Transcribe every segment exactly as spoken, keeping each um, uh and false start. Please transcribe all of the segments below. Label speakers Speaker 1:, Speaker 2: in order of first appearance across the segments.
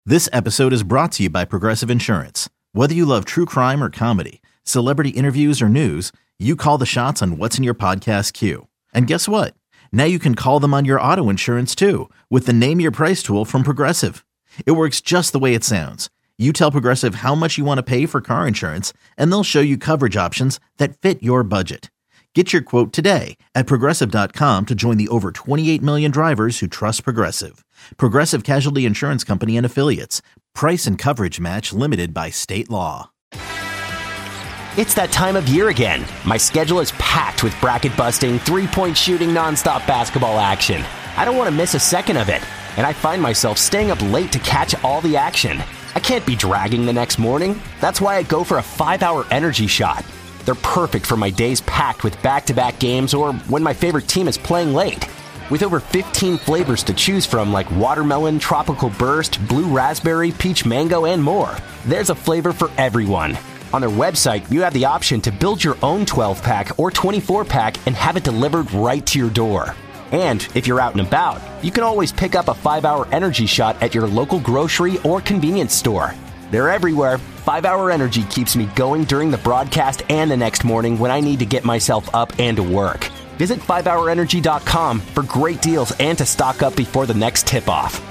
Speaker 1: This episode is brought to you by Progressive Insurance. Whether you love true crime or comedy, celebrity interviews or news, you call the shots on what's in your podcast queue. And guess what? Now you can call them on your auto insurance too with the Name Your Price tool from Progressive. It works just the way it sounds. You tell Progressive how much you want to pay for car insurance, and they'll show you coverage options that fit your budget. Get your quote today at Progressive dot com to join the over twenty-eight million drivers who trust Progressive. Progressive Casualty Insurance Company and Affiliates. Price and coverage match limited by state law.
Speaker 2: It's that time of year again. My schedule is packed with bracket-busting, three-point shooting, nonstop basketball action. I don't want to miss a second of it, and I find myself staying up late to catch all the action. I can't be dragging the next morning. That's why I go for a five-hour energy shot. They're perfect for my days packed with back-to-back games or when my favorite team is playing late. With over fifteen flavors to choose from like watermelon, tropical burst, blue raspberry, peach mango, and more, there's a flavor for everyone. On their website, you have the option to build your own twelve-pack or twenty-four-pack and have it delivered right to your door. And if you're out and about, you can always pick up a five-hour energy shot at your local grocery or convenience store. They're everywhere. five-hour Energy keeps me going during the broadcast and the next morning when I need to get myself up and to work. Visit five hour energy dot com for great deals and to stock up before the next tip-off.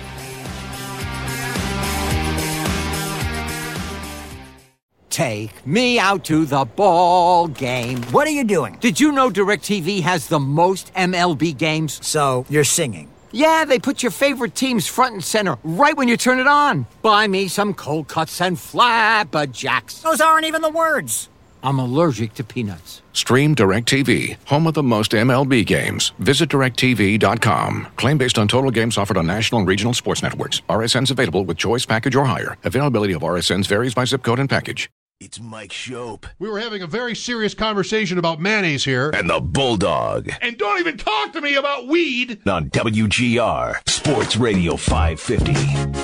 Speaker 3: Take me out to the ball game.
Speaker 4: What are you doing?
Speaker 3: Did you know DirecTV has the most M L B games?
Speaker 4: So, you're singing.
Speaker 3: Yeah, they put your favorite teams front and center right when you turn it on. Buy me some cold cuts and flapjacks.
Speaker 4: Those aren't even the words.
Speaker 3: I'm allergic to peanuts.
Speaker 5: Stream DirecTV, home of the most M L B games. Visit direct T V dot com. Claim based on total games offered on national and regional sports networks. R S Ns available with choice package or higher. Availability of R S Ns varies by zip code and package.
Speaker 6: It's Mike Shope.
Speaker 7: We were having a very serious conversation about mayonnaise here.
Speaker 6: And the Bulldog.
Speaker 7: And don't even talk to me about weed.
Speaker 6: On W G R, Sports Radio five fifty.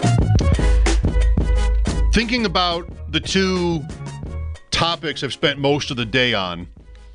Speaker 7: Thinking about the two topics I've spent most of the day on,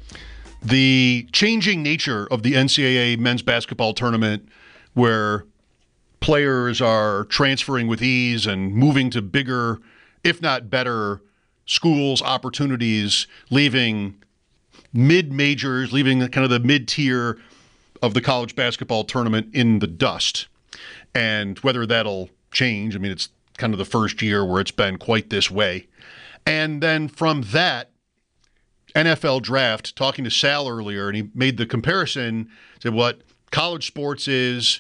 Speaker 7: the changing nature of the N C double A men's basketball tournament, where players are transferring with ease and moving to bigger, if not better, schools, opportunities, leaving mid-majors, leaving the, kind of the mid-tier of the college basketball tournament in the dust. And whether that'll change, I mean, it's kind of the first year where it's been quite this way. And then from that, N F L draft, talking to Sal earlier, and he made the comparison to what college sports is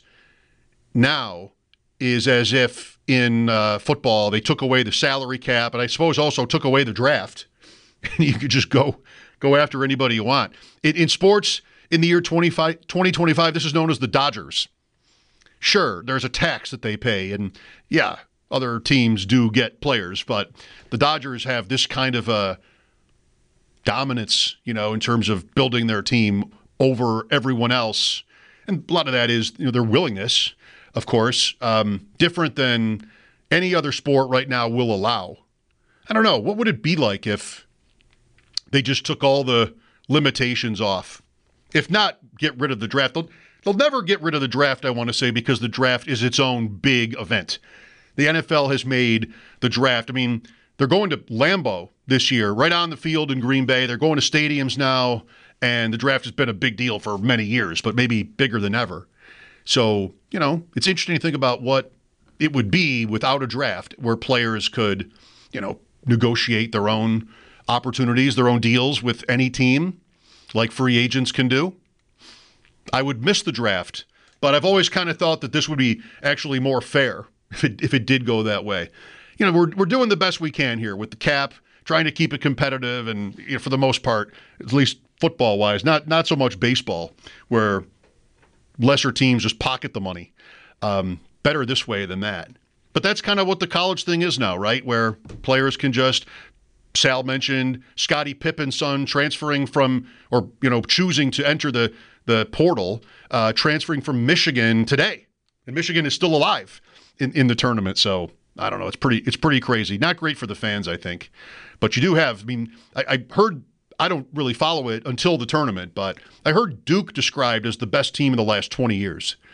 Speaker 7: now is as if in uh, football they took away the salary cap, and I suppose also took away the draft. And you could just go go after anybody you want. In, in sports, in the year twenty twenty-five, this is known as the Dodgers. Sure, there's a tax that they pay, and yeah, other teams do get players, but the Dodgers have this kind of a dominance, you know, in terms of building their team over everyone else. And a lot of that is, you know, their willingness, of course, um, different than any other sport right now will allow. I don't know. What would it be like if they just took all the limitations off? If not, get rid of the draft. They'll, they'll never get rid of the draft, I want to say, because the draft is its own big event. The N F L has made the draft. I mean, they're going to Lambeau this year, right on the field in Green Bay. They're going to stadiums now, and the draft has been a big deal for many years, but maybe bigger than ever. So, you know, it's interesting to think about what it would be without a draft where players could, you know, negotiate their own opportunities, their own deals with any team like free agents can do. I would miss the draft, but I've always kind of thought that this would be actually more fair if it, if it did go that way. You know, we're we're doing the best we can here with the cap, trying to keep it competitive, and you know, for the most part, at least football-wise, not not so much baseball, where lesser teams just pocket the money. Um, better this way than that. But that's kind of what the college thing is now, right? Where players can just, Sal mentioned Scottie Pippen's son transferring from, or, you know, choosing to enter the, the portal, uh, transferring from Michigan today. And Michigan is still alive in, in the tournament. So I don't know. It's pretty, it's pretty crazy. Not great for the fans, I think. But you do have, I mean, I, I heard, I don't really follow it until the tournament, but I heard Duke described as the best team in the last twenty years.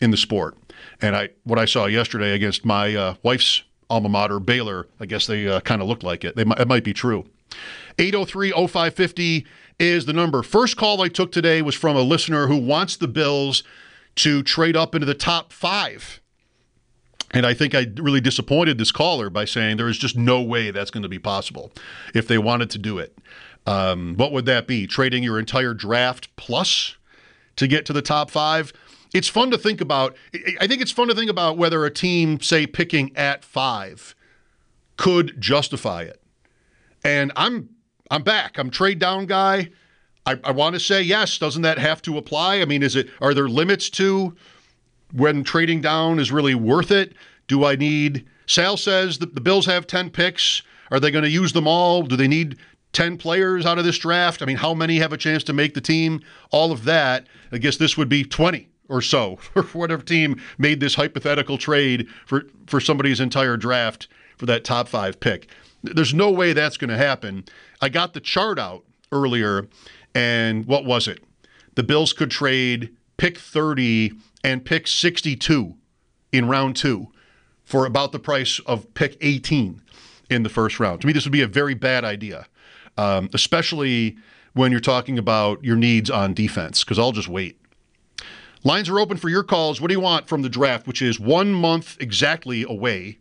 Speaker 7: in the sport. And I, what I saw yesterday against my uh, wife's alma mater, Baylor, I guess they uh, kind of look like it. They might, it might be true. eight oh three oh five five oh is the number. First call I took today was from a listener who wants the Bills to trade up into the top five. And I think I really disappointed this caller by saying there is just no way that's going to be possible if they wanted to do it. Um, what would that be? Trading your entire draft plus to get to the top five? It's fun to think about. I think it's fun to think about whether a team, say, picking at five could justify it. And I'm I'm back. I'm trade down guy. I, I want to say yes. Doesn't that have to apply? I mean, is it? Are there limits to when trading down is really worth it? Do I need? Sal says that the Bills have ten picks. Are they going to use them all? Do they need ten players out of this draft? I mean, how many have a chance to make the team? All of that. I guess this would be twenty or so, or whatever team made this hypothetical trade for, for somebody's entire draft for that top five pick. There's no way that's going to happen. I got the chart out earlier, and what was it? The Bills could trade pick thirty and pick sixty-two in round two for about the price of pick eighteen in the first round. To me, this would be a very bad idea, um, especially when you're talking about your needs on defense, because I'll just wait. Lines are open for your calls. What do you want from the draft, which is one month exactly away?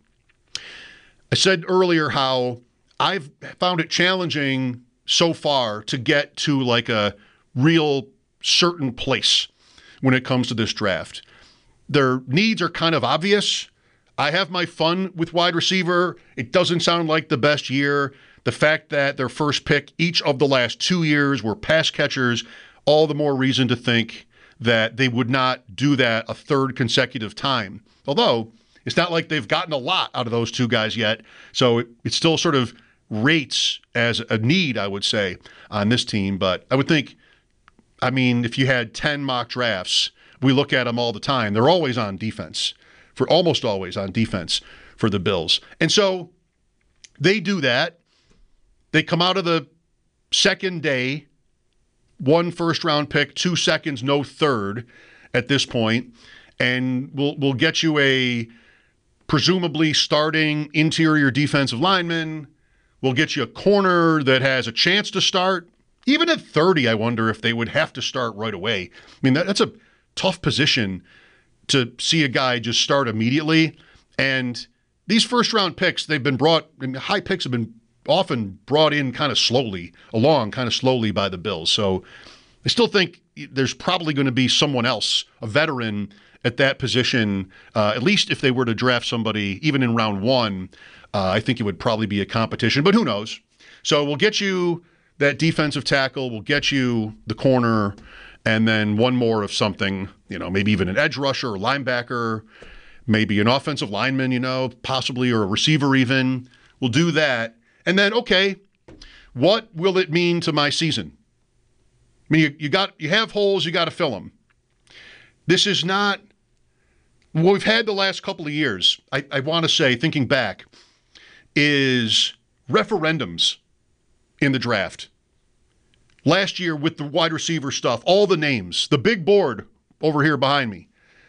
Speaker 7: I said earlier how I've found it challenging so far to get to like a real certain place when it comes to this draft. Their needs are kind of obvious. I have my fun with wide receiver. It doesn't sound like the best year. The fact that their first pick each of the last two years were pass catchers, all the more reason to think that they would not do that a third consecutive time. Although, it's not like they've gotten a lot out of those two guys yet, so it, it still sort of rates as a need, I would say, on this team. But I would think, I mean, if you had ten mock drafts, we look at them all the time. They're always on defense, for almost always on defense for the Bills. And so they do that. They come out of the second day, one first-round pick, two seconds, no third at this point, and we'll we'll get you a presumably starting interior defensive lineman. We'll get you a corner that has a chance to start. Even at thirty, I wonder if they would have to start right away. I mean, that, that's a tough position to see a guy just start immediately. And these first-round picks, they've been brought, I mean, high picks have been often brought in kind of slowly, along kind of slowly by the Bills. So I still think there's probably going to be someone else, a veteran at that position, uh, at least if they were to draft somebody even in round one. Uh, I think it would probably be a competition, but who knows? So we'll get you that defensive tackle, we'll get you the corner, and then one more of something, you know, maybe even an edge rusher or linebacker, maybe an offensive lineman, you know, possibly, or a receiver even. We'll do that. And then, okay, what will it mean to my season? I mean, you, you got you have holes, you got to fill them. This is not what we've had the last couple of years. I, I want to say, thinking back, is referendums in the draft. Last year with the wide receiver stuff, all the names, the big board over here behind me,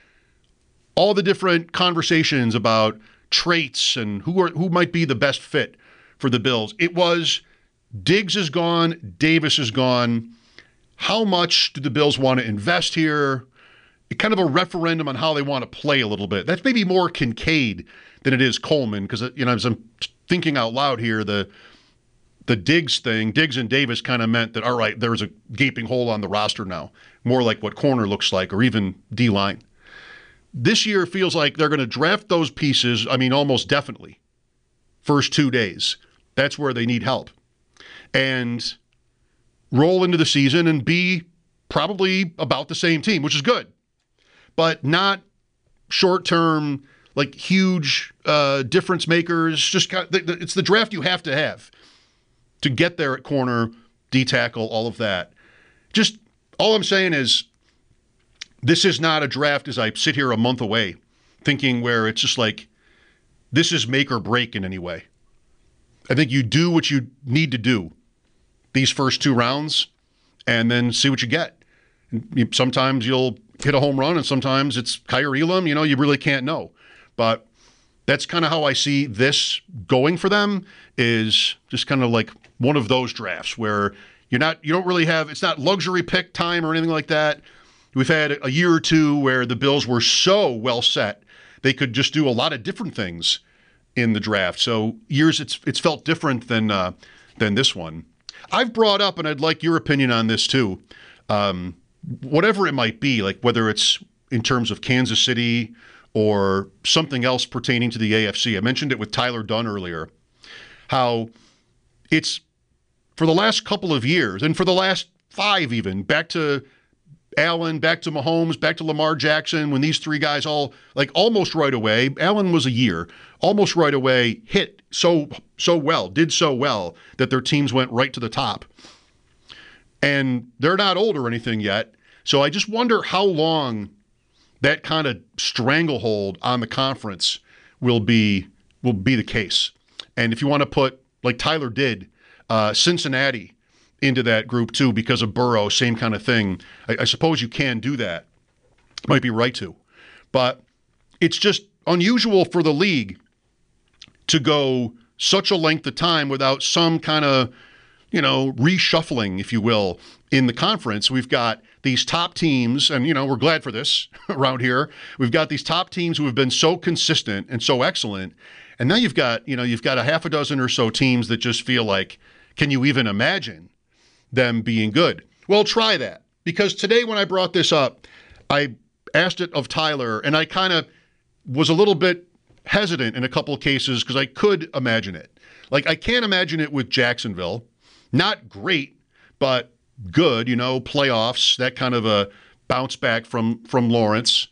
Speaker 7: all the different conversations about traits and who are who might be the best fit for the Bills. It was Diggs is gone, Davis is gone. How much do the Bills want to invest here? Kind of a referendum on how they want to play a little bit. That's maybe more Kincaid than it is Coleman, because, you know, as I'm thinking out loud here, the the Diggs thing, Diggs and Davis kind of meant that, all right, there's a gaping hole on the roster now, more like what corner looks like, or even D-line. This year feels like they're going to draft those pieces, I mean, almost definitely, first two days. That's where they need help. And roll into the season and be probably about the same team, which is good. But not short-term, like huge uh, difference makers. Just kind of, it's the draft you have to have to get there at corner, D-tackle, all of that. Just all I'm saying is this is not a draft as I sit here a month away thinking where it's just like this is make or break in any way. I think you do what you need to do these first two rounds and then see what you get. Sometimes you'll hit a home run, and sometimes it's Kaiir Elam. You know, you really can't know. But that's kind of how I see this going for them, is just kind of like one of those drafts where you're not, you don't really have, it's not luxury pick time or anything like that. We've had a year or two where the Bills were so well set, they could just do a lot of different things in the draft. So years, it's it's felt different than uh, than this one. I've brought up, and I'd like your opinion on this too, um, whatever it might be, like whether it's in terms of Kansas City or something else pertaining to the A F C. I mentioned it with Tyler Dunn earlier, how it's for the last couple of years, and for the last five even, back to Allen, back to Mahomes, back to Lamar Jackson, when these three guys all, like almost right away, Allen was a year, almost right away hit so so well, did so well that their teams went right to the top. And they're not old or anything yet, so I just wonder how long that kind of stranglehold on the conference will be will be the case. And if you want to put, like Tyler did, uh, Cincinnati into that group too because of Burrow, same kind of thing. I, I suppose you can do that. Might be right to. But it's just unusual for the league to go such a length of time without some kind of, you know, reshuffling, if you will, in the conference. We've got these top teams, and, you know, we're glad for this around here. We've got these top teams who have been so consistent and so excellent. And now you've got, you know, you've got a half a dozen or so teams that just feel like, can you even imagine them being good? Well, try that. Because today when I brought this up, I asked it of Tyler, and I kind of was a little bit hesitant in a couple of cases because I could imagine it. Like, I can't imagine it with Jacksonville. Not great, but good, you know, playoffs, that kind of a bounce back from, from Lawrence.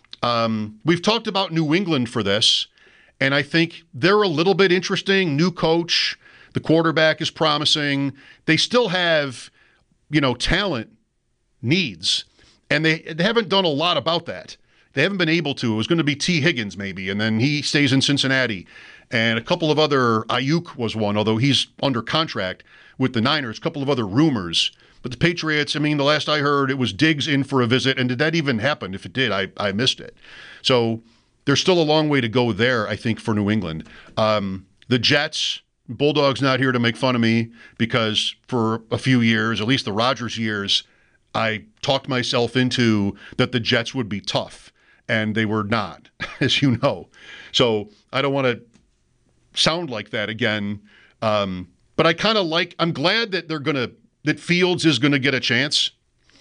Speaker 7: Um, we've talked about New England for this, and I think they're a little bit interesting. New coach, the quarterback is promising. They still have, you know, talent needs, and they, they haven't done a lot about that. They haven't been able to. It was going to be T. Higgins maybe, and then he stays in Cincinnati. And a couple of other, Ayuk was one, although he's under contract with the Niners, a couple of other rumors. But the Patriots, I mean, the last I heard, it was Diggs in for a visit, and did that even happen? If it did, I, I missed it. So there's still a long way to go there, I think, for New England. Um, the Jets, Bulldog's not here to make fun of me because for a few years, at least the Rodgers years, I talked myself into that the Jets would be tough, and they were not, as you know. So I don't want to sound like that again. Um, but I kind of like, I'm glad that they're going to, that Fields is going to get a chance.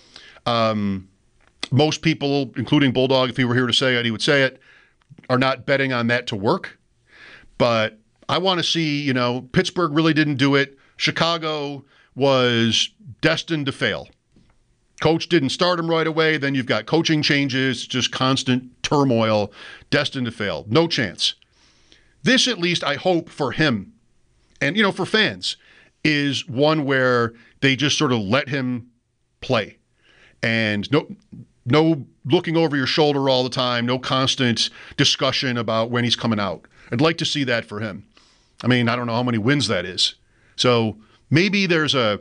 Speaker 7: Um, most people, including Bulldog, if he were here to say it, he would say it, are not betting on that to work. But I want to see, you know, Pittsburgh really didn't do it. Chicago was destined to fail. Coach didn't start him right away. Then you've got coaching changes, just constant turmoil, destined to fail. No chance. This, at least, I hope for him and, you know, for fans, is one where they just sort of let him play. And no no looking over your shoulder all the time, no constant discussion about when he's coming out. I'd like to see that for him. I mean, I don't know how many wins that is. So maybe there's a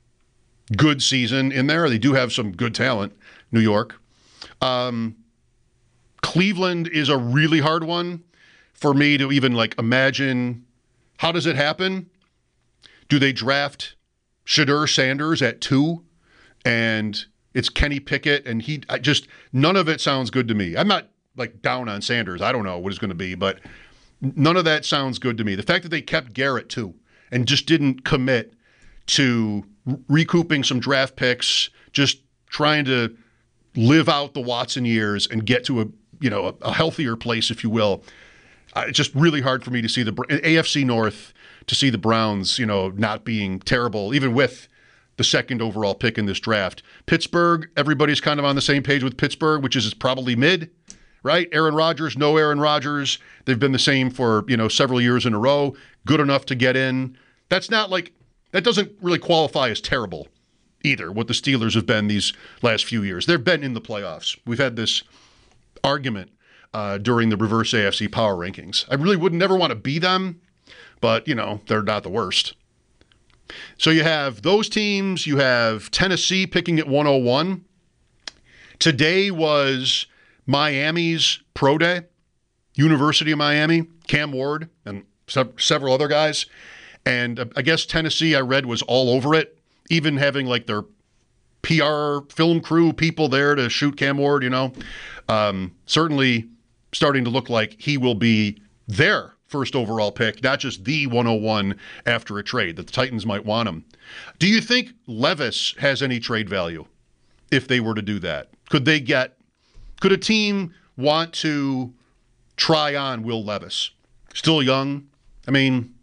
Speaker 7: good season in there. They do have some good talent, New York. Um, Cleveland is a really hard one for me to even like imagine. How does it happen? Do they draft Shedeur Sanders at two and it's Kenny Pickett and he I just none of it sounds good to me. I'm not like down on Sanders. I don't know what it's going to be, but none of that sounds good to me. The fact that they kept Garrett too and just didn't commit to recouping some draft picks, just trying to live out the Watson years and get to a, you know, a, a healthier place, if you will. Uh, it's just really hard for me to see the A F C North, to see the Browns, you know, not being terrible, even with the second overall pick in this draft. Pittsburgh, everybody's kind of on the same page with Pittsburgh, which is probably mid, right? Aaron Rodgers, no Aaron Rodgers. They've been the same for, you know, several years in a row. Good enough to get in. That's not like, that doesn't really qualify as terrible either, what the Steelers have been these last few years. They've been in the playoffs. We've had this argument uh, during the reverse A F C power rankings. I really would never want to be them, but, you know, they're not the worst. So you have those teams. You have Tennessee picking at one oh one. Today was Miami's pro day, University of Miami, Cam Ward, and se- several other guys. And uh, I guess Tennessee, I read, was all over it, even having like their P R film crew people there to shoot Cam Ward, you know. Um, certainly starting to look like he will be their first overall pick, not just the one oh one after a trade, that the Titans might want him. Do you think Levis has any trade value if they were to do that? Could they get, could a team want to try on Will Levis? Still young. I mean,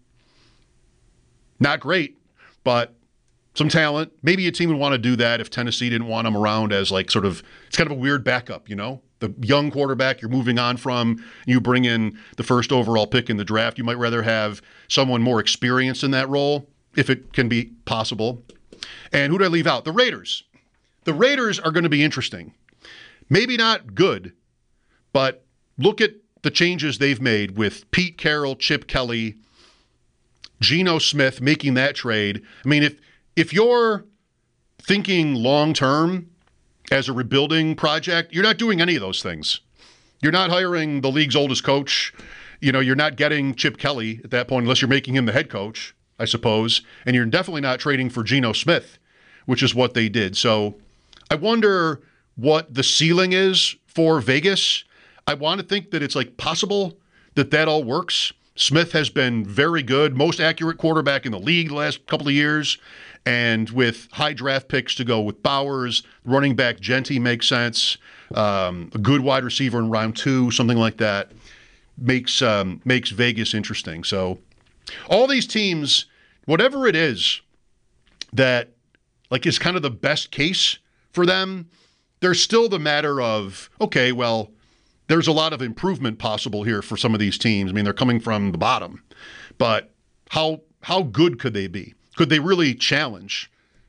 Speaker 7: not great, but some talent. Maybe a team would want to do that if Tennessee didn't want him around as like sort of, it's kind of a weird backup, you know? The young quarterback you're moving on from, you bring in the first overall pick in the draft. You might rather have someone more experienced in that role, if it can be possible. And who did I leave out? The Raiders. The Raiders are going to be interesting. Maybe not good, but look at the changes they've made with Pete Carroll, Chip Kelly, Geno Smith making that trade. I mean, if if you're thinking long-term as a rebuilding project, you're not doing any of those things. You're not hiring the league's oldest coach. You know, you're not getting Chip Kelly at that point unless you're making him the head coach, I suppose. And you're definitely not trading for Geno Smith, which is what they did. So I wonder what the ceiling is for Vegas. I want to think that it's like possible that that all works. Smith has been very good, most accurate quarterback in the league the last couple of years. And with high draft picks to go with Bowers, running back Gentry makes sense. Um, a good wide receiver in round two, something like that, makes um, makes Vegas interesting. So all these teams, whatever it is that like is kind of the best case for them, there's still the matter of, okay, well, there's a lot of improvement possible here for some of these teams. I mean, they're coming from the bottom, but how how good could they be? Could they really challenge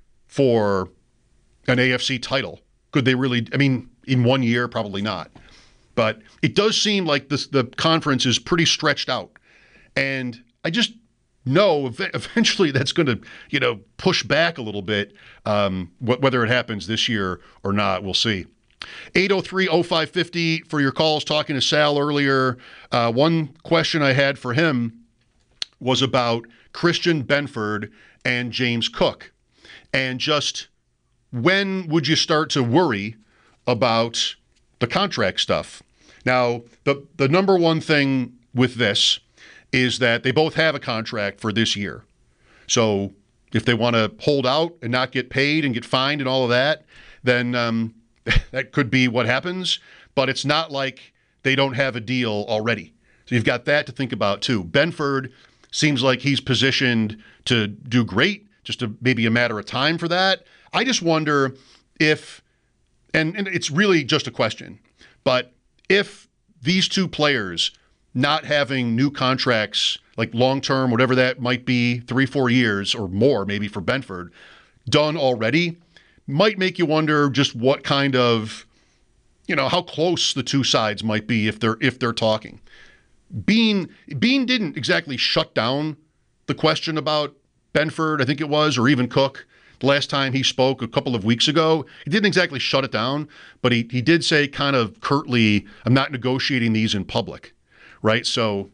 Speaker 7: for an A F C title? Could they really, I mean, in one year, probably not. But it does seem like this, the conference is pretty stretched out. And I just know eventually that's going to, you know, push back a little bit. Um, whether it happens this year or not, we'll see. eight oh three oh five five oh for your calls. Talking to Sal earlier. Uh, one question I had for him was about Christian Benford and James Cook. And just when would you start to worry about the contract stuff? Now, the, the number one thing with this is that they both have a contract for this year. So if they want to hold out and not get paid and get fined and all of that, then um, that could be what happens. But it's not like they don't have a deal already. So you've got that to think about too. Benford seems like he's positioned to do great, just a, maybe a matter of time for that. I just wonder if, and, and it's really just a question, but if these two players not having new contracts, like long-term, whatever that might be, three, four years or more maybe for Benford, done already, might make you wonder just what kind of, you know, how close the two sides might be if they're if they're talking. Bean Bean didn't exactly shut down the question about Benford, I think it was, or even Cook. The last time he spoke a couple of weeks ago, he didn't exactly shut it down, but he, he did say kind of curtly, I'm not negotiating these in public, right? So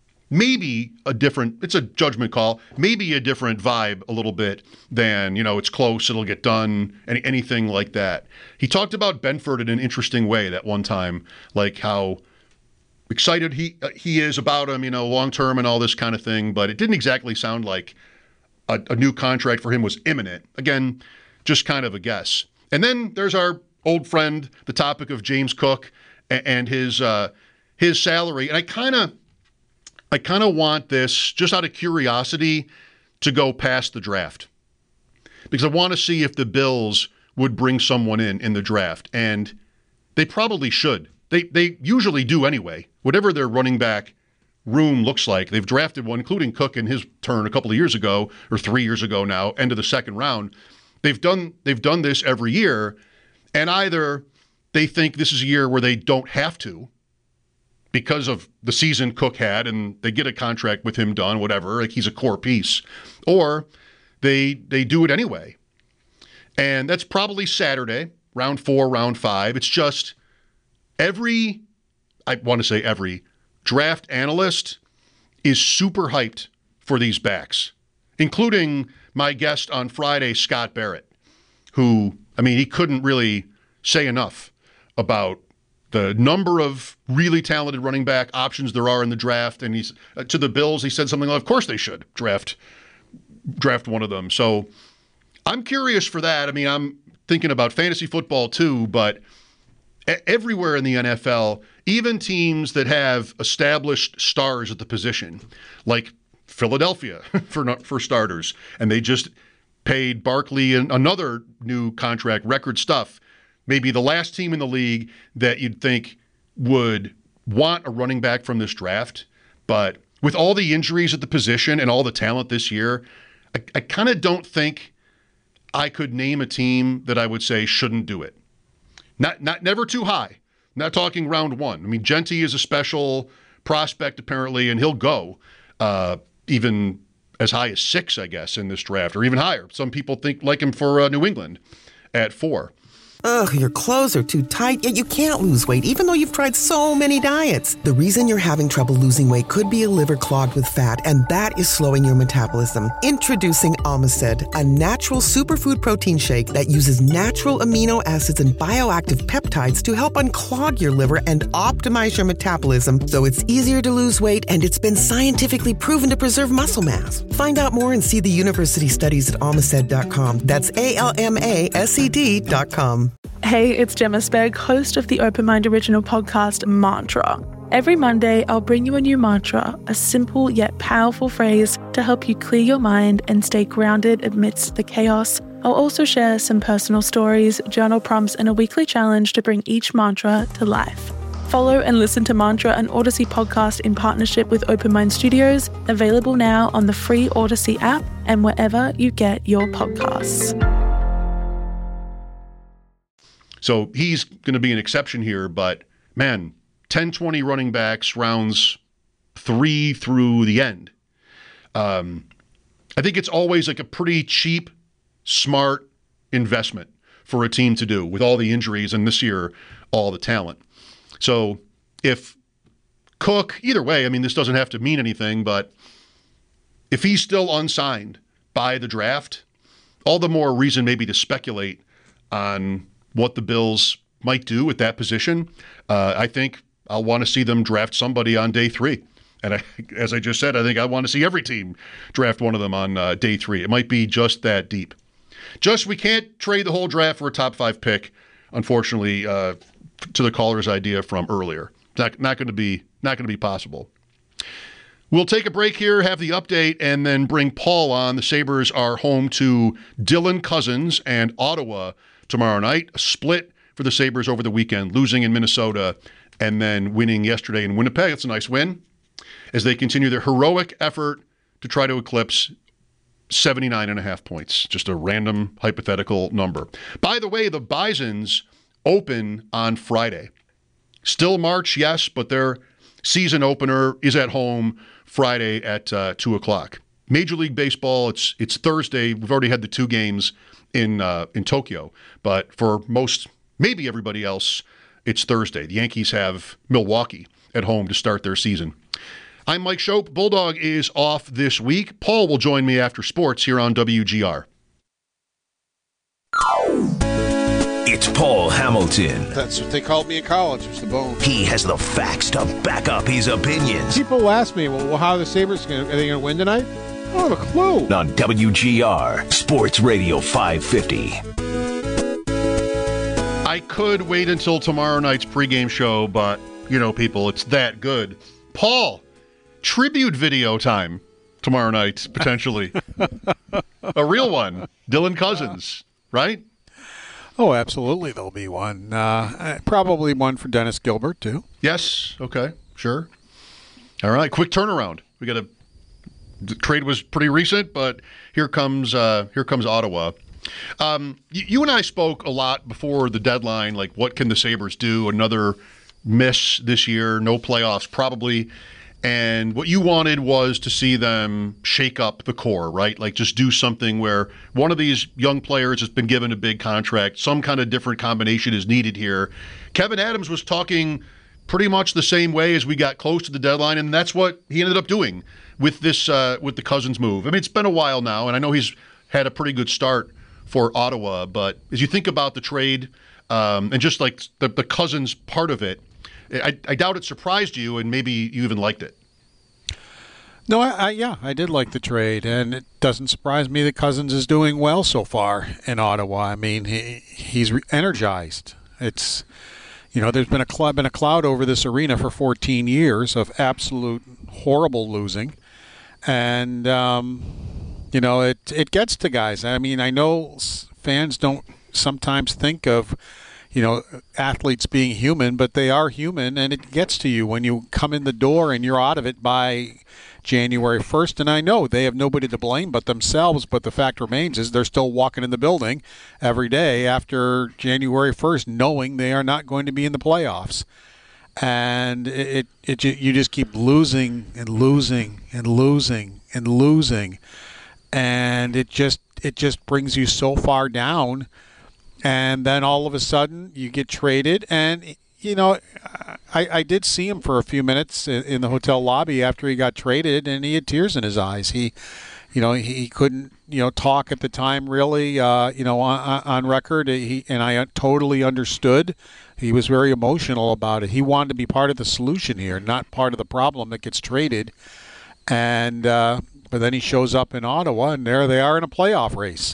Speaker 7: maybe a different, it's a judgment call, maybe a different vibe a little bit than, you know, it's close, it'll get done, any, anything like that. He talked about Benford in an interesting way that one time, like how excited he uh, he is about him, you know, long-term and all this kind of thing, but it didn't exactly sound like a, a new contract for him was imminent. Again, just kind of a guess. And then there's our old friend, the topic of James Cook and, and his uh, his salary. And I kind of I kind of want this, just out of curiosity, to go past the draft. Because I want to see if the Bills would bring someone in in the draft. And they probably should. They they usually do anyway. Whatever their running back room looks like, they've drafted one, including Cook in his turn a couple of years ago, or three years ago now, end of the second round. They've done they've done this every year, and either they think this is a year where they don't have to, because of the season Cook had, and they get a contract with him done, whatever, like he's a core piece, or they they do it anyway. And that's probably Saturday. round four, round five. It's just every, I want to say every, draft analyst is super hyped for these backs, including my guest on Friday, Scott Barrett, who, I mean, he couldn't really say enough about the number of really talented running back options there are in the draft. And he's uh, to the Bills, he said something like, of course they should draft draft one of them. So I'm curious for that. I mean, I'm thinking about fantasy football too, but a- everywhere in the N F L, even teams that have established stars at the position, like Philadelphia for for starters, and they just paid Barkley another new contract, record stuff. Maybe the last team in the league that you'd think would want a running back from this draft. But with all the injuries at the position and all the talent this year, I, I kind of don't think I could name a team that I would say shouldn't do it. Not, not never too high. Not talking round one. I mean, Genty is a special prospect apparently, and he'll go uh, even as high as six, I guess, in this draft, or even higher. Some people think like him for uh, New England at four.
Speaker 8: Ugh, your clothes are too tight, yet you can't lose weight even though you've tried so many diets. The reason you're having trouble losing weight could be a liver clogged with fat, and that is slowing your metabolism. Introducing Omicid, a natural superfood protein shake that uses natural amino acids and bioactive peptides to help unclog your liver and optimize your metabolism so it's easier to lose weight, and it's been scientifically proven to preserve muscle mass. Find out more and see the university studies at omicid dot com. That's A L M A S E D dot com.
Speaker 9: Hey, it's Gemma Spegg, host of the Open Mind original podcast, Mantra. Every Monday, I'll bring you a new mantra, a simple yet powerful phrase to help you clear your mind and stay grounded amidst the chaos. I'll also share some personal stories, journal prompts, and a weekly challenge to bring each mantra to life. Follow and listen to Mantra, an Odyssey podcast in partnership with Open Mind Studios, available now on the free Odyssey app and wherever you get your podcasts.
Speaker 7: So he's going to be an exception here, but man, ten, twenty running backs, rounds three through the end. Um, I think it's always like a pretty cheap, smart investment for a team to do with all the injuries and this year, all the talent. So if Cook, either way, I mean, this doesn't have to mean anything, but if he's still unsigned by the draft, all the more reason maybe to speculate on what the Bills might do at that position. Uh, I think I'll want to see them draft somebody on day three. And I, as I just said, I think I want to see every team draft one of them on uh, day three. It might be just that deep. Just we can't trade the whole draft for a top five pick, unfortunately, uh, to the caller's idea from earlier. Not, not going to be not going to be possible. We'll take a break here, have the update, and then bring Paul on. The Sabres are home to Dylan Cousins and Ottawa tomorrow night. A split for the Sabres over the weekend, losing in Minnesota and then winning yesterday in Winnipeg. It's a nice win as they continue their heroic effort to try to eclipse seventy-nine and a half points. Just a random hypothetical number. By the way, the Bisons open on Friday. Still March, yes, but their season opener is at home Friday at uh, two o'clock. Major League Baseball, it's it's Thursday. We've already had the two games in uh, in Tokyo, but for most, maybe everybody else, it's Thursday. The Yankees have Milwaukee at home to start their season. I'm Mike Shope. Bulldog is off this week. Paul will join me after sports here on W G R.
Speaker 6: It's Paul Hamilton.
Speaker 10: That's what they called me in college. It's the bone.
Speaker 6: He has the facts to back up his opinions.
Speaker 10: People ask me, well, how are the Sabres going to, are they going to win tonight? I don't have a clue.
Speaker 6: On W G R, Sports Radio five fifty.
Speaker 7: I could wait until tomorrow night's pregame show, but, you know, people, it's that good. Paul, tribute video time tomorrow night, potentially. A real one. Dylan Cousins, right?
Speaker 10: Oh, absolutely. There'll be one. Uh, probably one for Dennis Gilbert, too.
Speaker 7: Yes. Okay. Sure. All right. Quick turnaround. We got a the trade was pretty recent, but here comes uh, here comes Ottawa. Um, you, you and I spoke a lot before the deadline. Like, what can the Sabres do? Another miss this year, no playoffs probably. And what you wanted was to see them shake up the core, right? Like just do something where one of these young players has been given a big contract. Some kind of different combination is needed here. Kevin Adams was talking pretty much the same way as we got close to the deadline, and that's what he ended up doing with this uh, with the Cousins move. I mean, it's been a while now, and I know he's had a pretty good start for Ottawa, but as you think about the trade um, and just like the, the Cousins part of it, I, I doubt it surprised you, and maybe you even liked it.
Speaker 10: No, I, I yeah, I did like the trade, and it doesn't surprise me that Cousins is doing well so far in Ottawa. I mean, he he's re- energized. It's, you know, there's been a cl- been a cloud over this arena for fourteen years of absolute horrible losing, and um, you know, it it gets to guys. I mean, I know fans don't sometimes think of, you know, athletes being human, but they are human, and it gets to you when you come in the door and you're out of it by January first. And I know they have nobody to blame but themselves, but the fact remains is they're still walking in the building every day after January first knowing they are not going to be in the playoffs. And it, it, it you just keep losing and losing and losing and losing, and it just it just brings you so far down. And then all of a sudden you get traded, and you know, I, I did see him for a few minutes in, in the hotel lobby after he got traded, and he had tears in his eyes. He, you know, he, he couldn't, you know, talk at the time really, uh, you know, on, on record. He and I totally understood. He was very emotional about it. He wanted to be part of the solution here, not part of the problem that gets traded. And uh, but then he shows up in Ottawa, and there they are in a playoff race.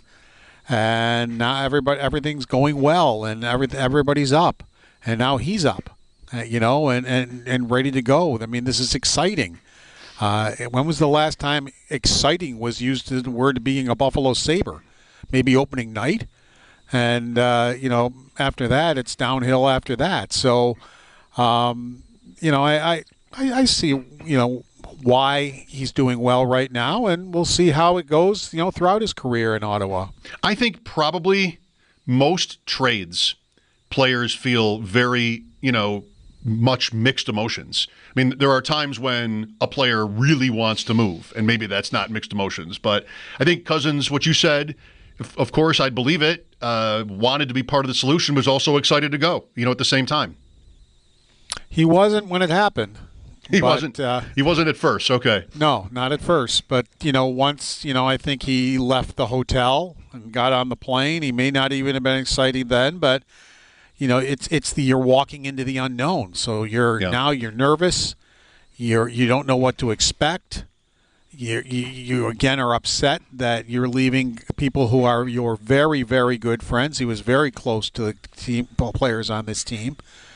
Speaker 10: And now everybody, everything's going well, and every, everybody's up, and now he's up, uh, you know, and, and, and ready to go. I mean, this is exciting. Uh, when was the last time exciting was used as the word being a Buffalo Sabre? Maybe opening night, and uh, you know, after that, it's downhill after that. So, um, you know, I, I I see, you know, why he's doing well right now, and we'll see how it goes, you know, throughout his career in Ottawa.
Speaker 7: I think probably most trades players feel very, you know, much mixed emotions. I mean, there are times when a player really wants to move, and maybe that's not mixed emotions. But I think Cousins, what you said, of course, I'd believe it, uh, wanted to be part of the solution, was also excited to go, you know, at the same time.
Speaker 10: He wasn't when it happened.
Speaker 7: He
Speaker 10: but,
Speaker 7: wasn't.
Speaker 10: Uh,
Speaker 7: he wasn't at first. Okay.
Speaker 10: No, not at first. But you know, once you know, I think he left the hotel and got on the plane. He may not even have been excited then, but you know, it's it's the you're walking into the unknown. So you're yeah. now you're nervous. You're you don't know what to expect. You you you again are upset that you're leaving people who are your very very good friends. He was very close to the team players on this team.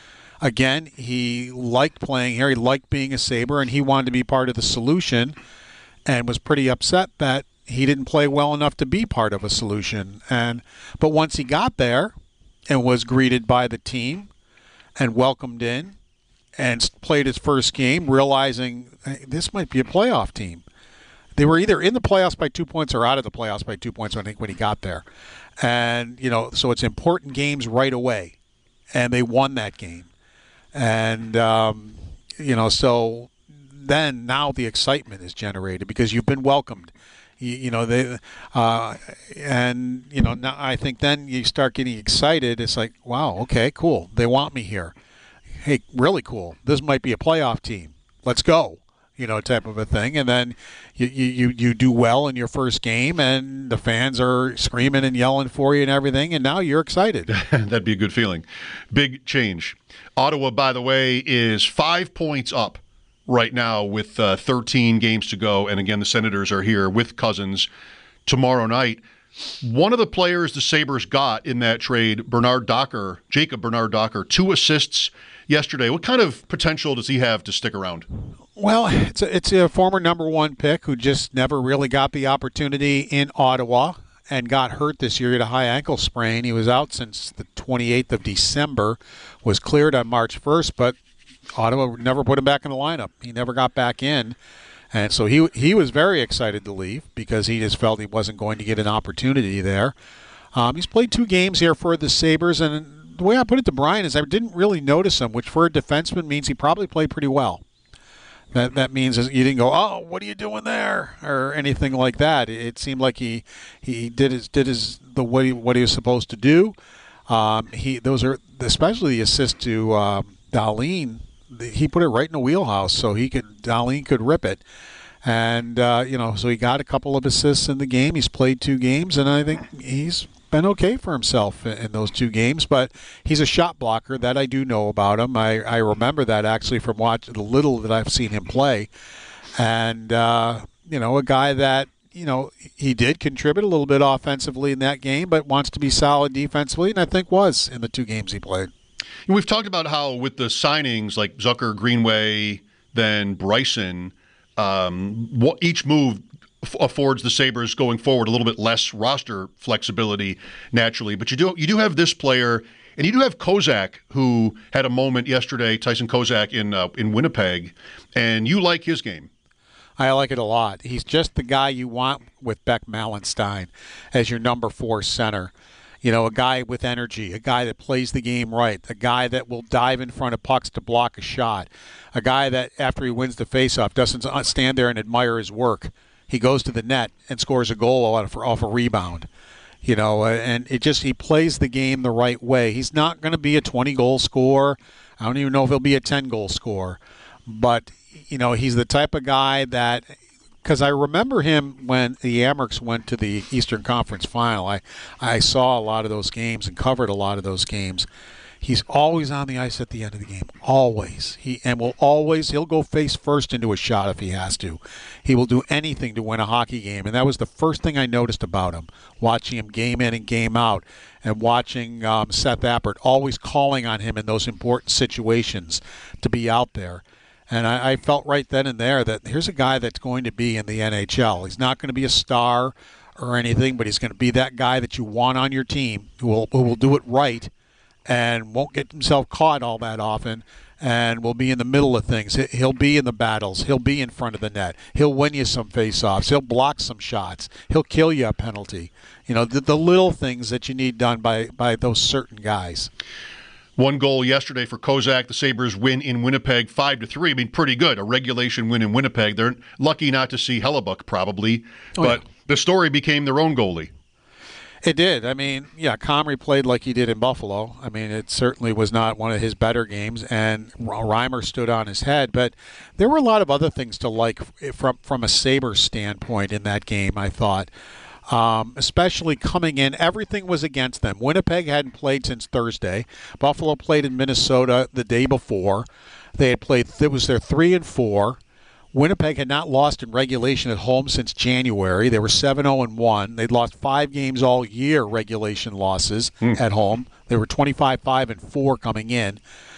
Speaker 10: Again, he liked playing here. He liked being a Sabre, and he wanted to be part of the solution, and was pretty upset that he didn't play well enough to be part of a solution. And but once he got there and was greeted by the team and welcomed in and played his first game, realizing hey, this might be a playoff team. They were either in the playoffs by two points or out of the playoffs by two points, I think, when he got there. And, you know, so it's important games right away, and they won that game. And, um, you know, so then now the excitement is generated because you've been welcomed. You, you know, they, uh, and, you know, now I think then you start getting excited. It's like, wow, okay, cool. They want me here. Hey, really cool. This might be a playoff team. Let's go. You know, type of a thing. And then you, you, you do well in your first game, and the fans are screaming and yelling for you and everything, and now you're excited.
Speaker 7: That'd be a good feeling. Big change. Ottawa, by the way, is five points up right now with uh, thirteen games to go. And again, the Senators are here with Cousins tomorrow night. One of the players the Sabres got in that trade, Bernard Docker, Jacob Bernard Docker, two assists yesterday. What kind of potential does he have to stick around?
Speaker 10: Well, it's a, it's a former number one pick who just never really got the opportunity in Ottawa and got hurt this year. He had a high ankle sprain. He was out since the twenty-eighth of December, was cleared on March first, but Ottawa never put him back in the lineup. He never got back in. And so he he was very excited to leave because he just felt he wasn't going to get an opportunity there. Um, he's played two games here for the Sabres, and the way I put it to Brian is I didn't really notice him, which for a defenseman means he probably played pretty well. That that means you didn't go, oh, what are you doing there, or anything like that. It seemed like he he did his did his the what he, what he was supposed to do. Um, he those are especially the assist to um, Dahlin. He put it right in the wheelhouse, so he could Dahlin could rip it, and uh, you know, so he got a couple of assists in the game. He's played two games, and I think he's been okay for himself in those two games, but he's a shot blocker. That I do know about him. I, I remember that actually from watching the little that I've seen him play. And, uh, you know, a guy that, you know, he did contribute a little bit offensively in that game, but wants to be solid defensively, and I think was in the two games he played.
Speaker 7: And we've talked about how with the signings like Zucker, Greenway, then Bryson, um, what, each move affords the Sabres going forward a little bit less roster flexibility naturally. But you do you do have this player, and you do have Kozak, who had a moment yesterday, Tyson Kozak in uh, in Winnipeg, and you like his game.
Speaker 10: I like it a lot. He's just the guy you want with Beck Malenstein as your number four center. You know, a guy with energy, a guy that plays the game right, a guy that will dive in front of pucks to block a shot, a guy that after he wins the faceoff doesn't stand there and admire his work. He goes to the net and scores a goal off, off a rebound, you know, and it just he plays the game the right way. He's not going to be a twenty-goal scorer. I don't even know if he'll be a ten-goal scorer. But, you know, he's the type of guy that – because I remember him when the Amerks went to the Eastern Conference Final. I, I saw a lot of those games and covered a lot of those games. He's always on the ice at the end of the game, always. He and will always, he'll go face first into a shot if he has to. He will do anything to win a hockey game, and that was the first thing I noticed about him, watching him game in and game out, and watching um, Seth Appert always calling on him in those important situations to be out there. And I, I felt right then and there that here's a guy that's going to be in the N H L. He's not going to be a star or anything, but he's going to be that guy that you want on your team who will who will do it right and won't get himself caught all that often, and will be in the middle of things. He'll be in the battles. He'll be in front of the net. He'll win you some faceoffs. He'll block some shots. He'll kill you a penalty. You know, the, the little things that you need done by, by those certain guys.
Speaker 7: One goal yesterday for Kozak. The Sabres win in Winnipeg five to three. I mean, pretty good. A regulation win in Winnipeg. They're lucky not to see Hellebuck probably,
Speaker 10: oh,
Speaker 7: but
Speaker 10: yeah.
Speaker 7: The story became their own goalie.
Speaker 10: It did. I mean, yeah, Comrie played like he did in Buffalo. I mean, it certainly was not one of his better games, and Reimer stood on his head. But there were a lot of other things to like from from a Sabres standpoint in that game, I thought. Um, especially coming in, everything was against them. Winnipeg hadn't played since Thursday. Buffalo played in Minnesota the day before. They had played, it was their three and four. Winnipeg had not lost in regulation at home since January. They were seven oh and one. They'd lost five games all year, regulation losses mm. at home. They were twenty-five five and four coming in.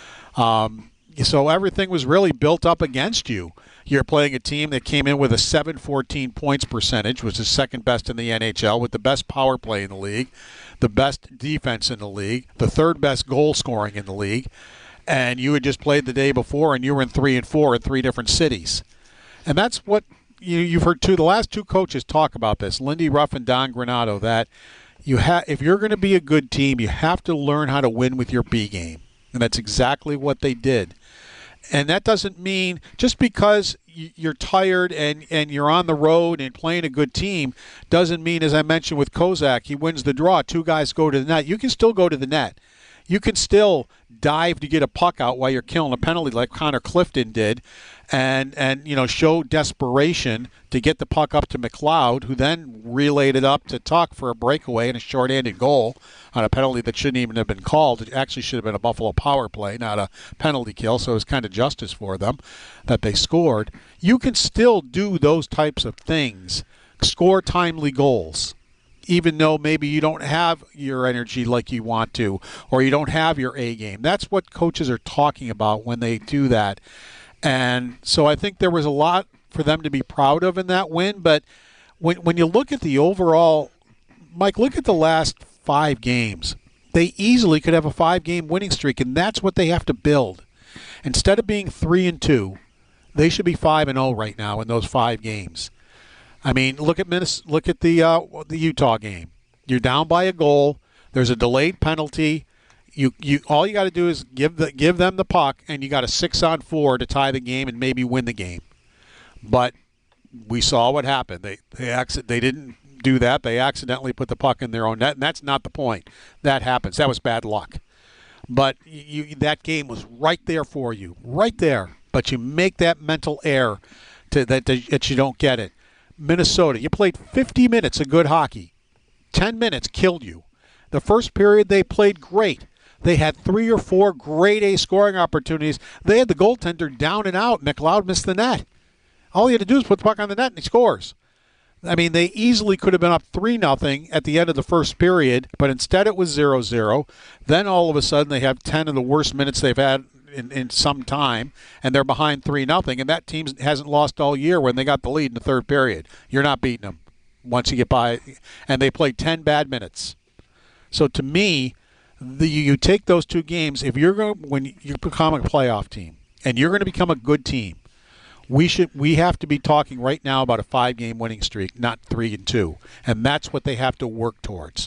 Speaker 10: Um, so everything was really built up against you. You're playing a team that came in with a seven fourteen points percentage, which is second best in the N H L, with the best power play in the league, the best defense in the league, the third best goal scoring in the league, and you had just played the day before, and you were in three and four in three different cities. And that's what you, you've heard two. The last two coaches talk about this, Lindy Ruff and Don Granato, that you ha- if you're going to be a good team, you have to learn how to win with your B game. And that's exactly what they did. And that doesn't mean just because you're tired and, and you're on the road and playing a good team doesn't mean, as I mentioned with Kozak, he wins the draw. Two guys go to the net. You can still go to the net. You can still dive to get a puck out while you're killing a penalty like Connor Clifton did, and, and you know, show desperation to get the puck up to McLeod, who then relayed it up to Tuck for a breakaway and a short-handed goal on a penalty that shouldn't even have been called. It actually should have been a Buffalo power play, not a penalty kill, so it was kind of justice for them that they scored. You can still do those types of things, score timely goals, even though maybe you don't have your energy like you want to, or you don't have your A game. That's what coaches are talking about when they do that. And so I think there was a lot for them to be proud of in that win. But when when you look at the overall, Mike, look at the last five games. They easily could have a five-game winning streak, and that's what they have to build. Instead of being three and two, they should be five and zero right now in those five games. I mean, look at Minnesota, look at the uh, the Utah game. You're down by a goal. There's a delayed penalty. You you all you got to do is give the give them the puck, and you got a six on four to tie the game and maybe win the game. But we saw what happened. They they acc- they didn't do that. They accidentally put the puck in their own net, and that's not the point. That happens. That was bad luck. But you, that game was right there for you, right there. But you make that mental error to that, that you don't get it. Minnesota, you played fifty minutes of good hockey. ten minutes killed you. The first period they played great. They had three or four grade A scoring opportunities. They had the goaltender down and out, and McLeod missed the net. All he had to do is put the puck on the net, and he scores. I mean, they easily could have been up three nothing at the end of the first period, but instead it was zero zero. Then all of a sudden they have ten of the worst minutes they've had in, in some time, and they're behind three nothing, and that team hasn't lost all year when they got the lead in the third period. You're not beating them once you get by, and they played ten bad minutes. So to me, the, you take those two games, if you're going when you become a playoff team, and you're going to become a good team, We should. We have to be talking right now about a five-game winning streak, not three and two, and that's what they have to work towards.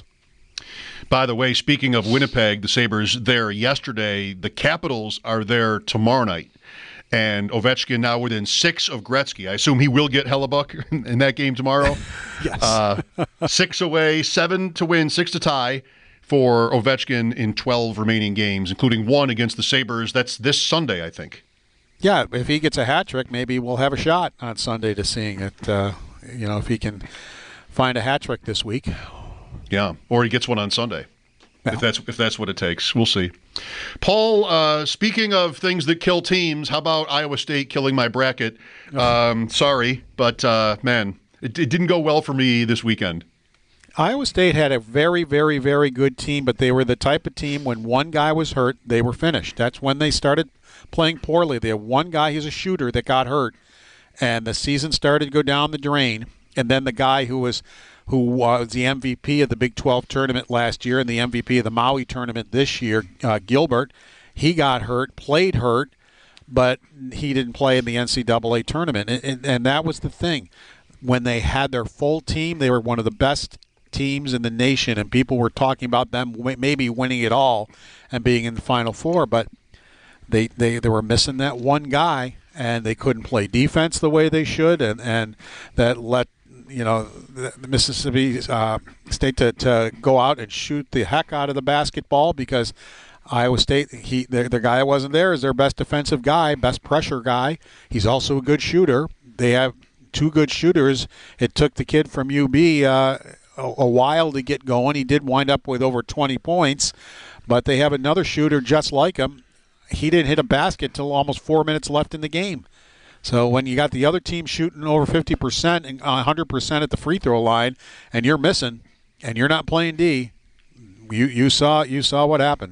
Speaker 7: By the way, speaking of Winnipeg, the Sabres there yesterday. The Capitals are there tomorrow night, and Ovechkin now within six of Gretzky. I assume he will get Hellebuck in that game tomorrow.
Speaker 10: Yes,
Speaker 7: uh, six away, seven to win, six to tie for Ovechkin in twelve remaining games, including one against the Sabres. That's this Sunday, I think.
Speaker 10: Yeah, if he gets a hat trick, maybe we'll have a shot on Sunday to seeing it. Uh, you know, if he can find a hat trick this week.
Speaker 7: Yeah, or he gets one on Sunday.
Speaker 10: Yeah.
Speaker 7: If that's if that's what it takes, we'll see. Paul, uh, speaking of things that kill teams, how about Iowa State killing my bracket? Um, sorry, but uh, man, it, it didn't go well for me this weekend.
Speaker 10: Iowa State had a very, very, very good team, but they were the type of team when one guy was hurt, they were finished. That's when they started playing poorly. They had one guy who's a shooter that got hurt, and the season started to go down the drain. And then the guy who was who was the M V P of the Big twelve tournament last year and the M V P of the Maui tournament this year, uh, Gilbert, he got hurt, played hurt, but he didn't play in the N C double A tournament. And, and, and that was the thing. When they had their full team, they were one of the best teams in the nation, and people were talking about them maybe winning it all and being in the Final Four, but They, they they were missing that one guy, and they couldn't play defense the way they should, and, and that let you know the Mississippi uh, State to, to go out and shoot the heck out of the basketball because Iowa State, he the, the guy that wasn't there is their best defensive guy, best pressure guy. He's also a good shooter. They have two good shooters. It took the kid from U B uh, a, a while to get going. He did wind up with over twenty points, but they have another shooter just like him. He didn't hit a basket till almost four minutes left in the game. So when you got the other team shooting over fifty percent and one hundred percent at the free throw line, and you're missing, and you're not playing D, you you saw you saw what happened.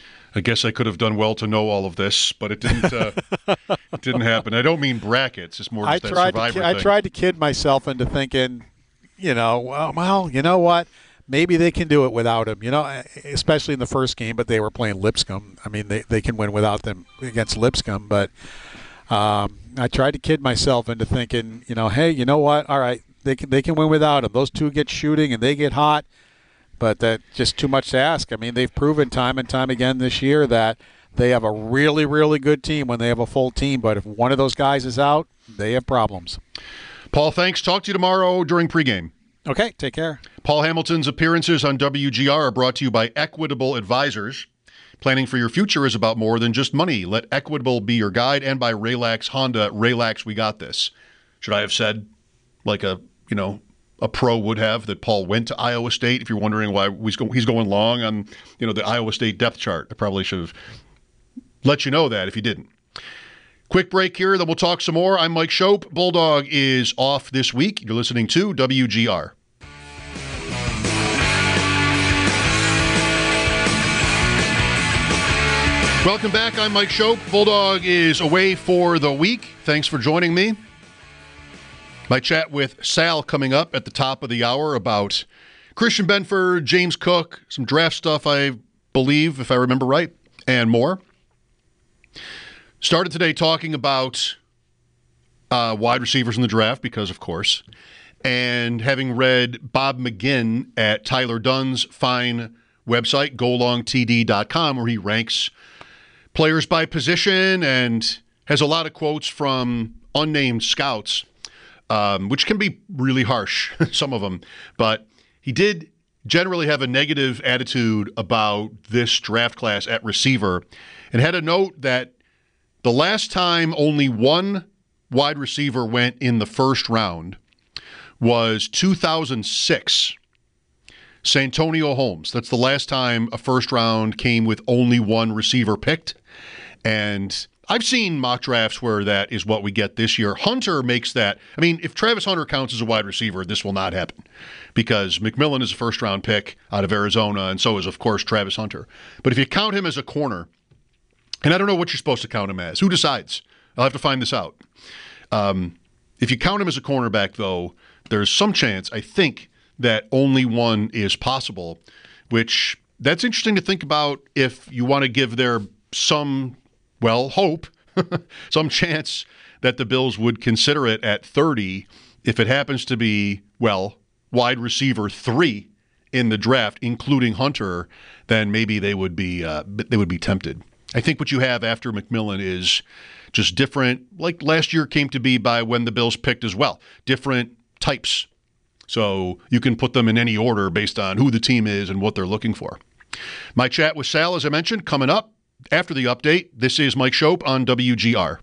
Speaker 7: I guess I could have done well to know all of this, but it didn't. Uh, it didn't happen. I don't mean brackets. It's more just
Speaker 10: I
Speaker 7: that
Speaker 10: tried
Speaker 7: survivor
Speaker 10: to,
Speaker 7: thing.
Speaker 10: I tried to kid myself into thinking, you know, well, well, you know what? Maybe they can do it without him, you know, especially in the first game, but they were playing Lipscomb. I mean, they, they can win without them against Lipscomb, but um, I tried to kid myself into thinking, you know, hey, you know what? All right, they can they can win without him. Those two get shooting and they get hot, but that's just too much to ask. I mean, they've proven time and time again this year that they have a really, really good team when they have a full team, but if one of those guys is out, they have problems.
Speaker 7: Paul, thanks. Talk to you tomorrow during pregame.
Speaker 10: Okay, take care.
Speaker 7: Paul Hamilton's appearances on W G R are brought to you by Equitable Advisors. Planning for your future is about more than just money. Let Equitable be your guide, and by Raylax Honda. Raylax, we got this. Should I have said, like a you know a pro would have, that Paul went to Iowa State? If you're wondering why he's going, he's going long on you know the Iowa State depth chart, I probably should have let you know that if you didn't. Quick break here, then we'll talk some more. I'm Mike Schopp. Bulldog is off this week. You're listening to W G R. Welcome back. I'm Mike Schopp. Bulldog is away for the week. Thanks for joining me. My chat with Sal coming up at the top of the hour about Christian Benford, James Cook, some draft stuff, I believe, if I remember right, and more. Started today talking about uh, wide receivers in the draft, because of course, and having read Bob McGinn at Tyler Dunn's fine website, go long t d dot com, where he ranks players by position and has a lot of quotes from unnamed scouts, um, which can be really harsh, some of them. But he did generally have a negative attitude about this draft class at receiver and had a note that the last time only one wide receiver went in the first round was two thousand six. Santonio Holmes. That's the last time a first round came with only one receiver picked. And I've seen mock drafts where that is what we get this year. Hunter makes that. I mean, if Travis Hunter counts as a wide receiver, this will not happen because McMillan is a first round pick out of Arizona, and so is, of course, Travis Hunter. But if you count him as a corner, and I don't know what you're supposed to count him as. Who decides? I'll have to find this out. Um, if you count him as a cornerback, though, there's some chance, I think, that only one is possible, which that's interesting to think about if you want to give there some, well, hope, some chance that the Bills would consider it at thirty if it happens to be, well, wide receiver three in the draft, including Hunter, then maybe they would be uh, they would be tempted. I think what you have after McMillan is just different, like last year came to be by when the Bills picked as well, different types. So you can put them in any order based on who the team is and what they're looking for. My chat with Sal, as I mentioned, coming up after the update. This is Mike Schopp on W G R.